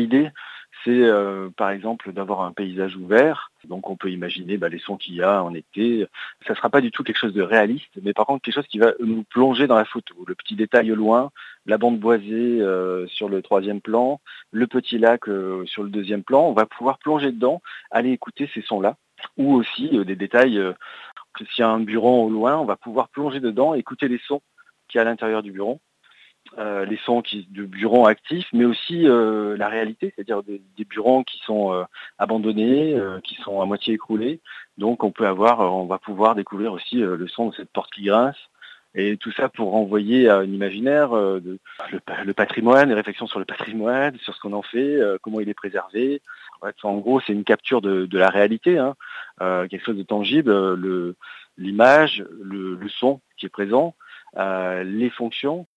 L'idée, c'est par exemple d'avoir un paysage ouvert. Donc on peut imaginer les sons qu'il y a en été. Ça ne sera pas du tout quelque chose de réaliste, mais par contre quelque chose qui va nous plonger dans la photo. Le petit détail au loin, la bande boisée sur le troisième plan, le petit lac sur le deuxième plan. On va pouvoir plonger dedans, aller écouter ces sons-là. Ou aussi des détails, que s'il y a un buron au loin, on va pouvoir plonger dedans, écouter les sons qu'il y a à l'intérieur du buron. Les sons de burons actifs, mais aussi la réalité, c'est-à-dire des burons qui sont abandonnés, qui sont à moitié écroulés. Donc on va pouvoir découvrir aussi le son de cette porte qui grince. Et tout ça pour renvoyer à un imaginaire, le patrimoine, les réflexions sur le patrimoine, sur ce qu'on en fait, comment il est préservé. Ouais, en gros, c'est une capture de la réalité, hein, quelque chose de tangible, l'image, le son qui est présent, les fonctions